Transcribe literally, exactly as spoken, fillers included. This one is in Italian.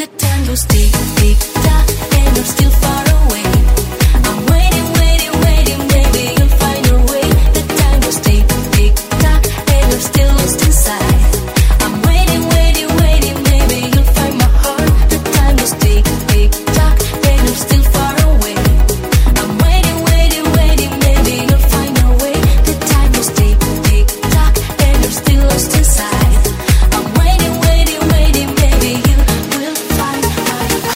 mettendo sti tic tac e non still far